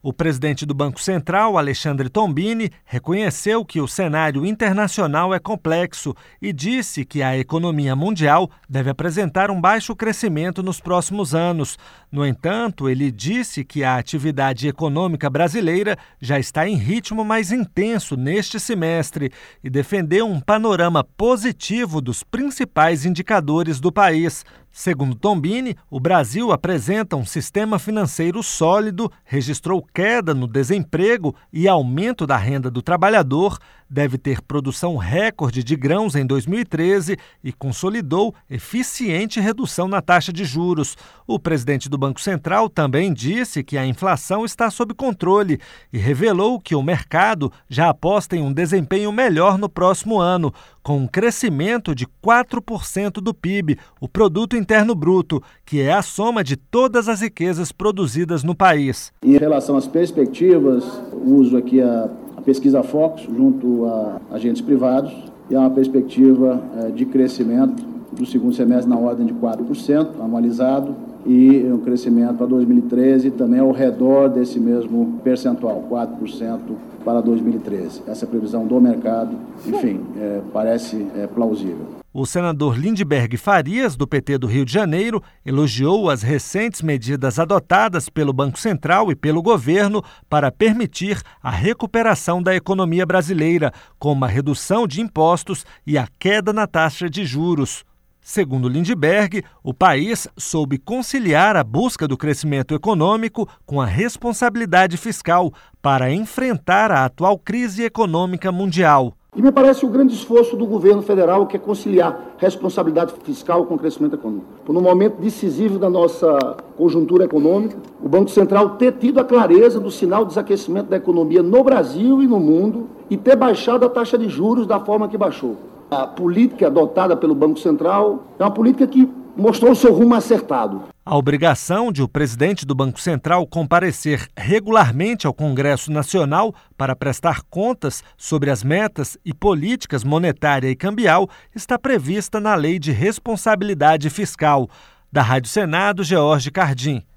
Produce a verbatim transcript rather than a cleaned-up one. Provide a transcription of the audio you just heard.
O presidente do Banco Central, Alexandre Tombini, reconheceu que o cenário internacional é complexo e disse que a economia mundial deve apresentar um baixo crescimento nos próximos anos. No entanto, ele disse que a atividade econômica brasileira já está em ritmo mais intenso neste semestre e defendeu um panorama positivo dos principais indicadores do país. Segundo Tombini, o Brasil apresenta um sistema financeiro sólido, registrou queda no desemprego e aumento da renda do trabalhador, deve ter produção recorde de grãos em dois mil e treze e consolidou eficiente redução na taxa de juros. O presidente do Banco Central também disse que a inflação está sob controle e revelou que o mercado já aposta em um desempenho melhor no próximo ano, com um crescimento de quatro por cento do P I B, o Produto Interno Bruto, que é a soma de todas as riquezas produzidas no país. Em relação às perspectivas, uso aqui a pesquisa Focus junto a agentes privados e há uma perspectiva de crescimento do segundo semestre na ordem de quatro por cento anualizado e um crescimento para dois mil e treze também ao redor desse mesmo percentual, quatro por cento para dois mil e treze. Essa é a previsão do mercado, enfim, é, parece é, plausível. O senador Lindbergh Farias, do P T do Rio de Janeiro, elogiou as recentes medidas adotadas pelo Banco Central e pelo governo para permitir a recuperação da economia brasileira, como a redução de impostos e a queda na taxa de juros. Segundo Lindbergh, o país soube conciliar a busca do crescimento econômico com a responsabilidade fiscal para enfrentar a atual crise econômica mundial. E me parece o grande esforço do governo federal, que é conciliar responsabilidade fiscal com o crescimento econômico. No momento decisivo da nossa conjuntura econômica, o Banco Central ter tido a clareza do sinal de desaquecimento da economia no Brasil e no mundo e ter baixado a taxa de juros da forma que baixou. A política adotada pelo Banco Central é uma política que mostrou o seu rumo acertado. A obrigação de o presidente do Banco Central comparecer regularmente ao Congresso Nacional para prestar contas sobre as metas e políticas monetária e cambial está prevista na Lei de Responsabilidade Fiscal. Da Rádio Senado, George Cardim.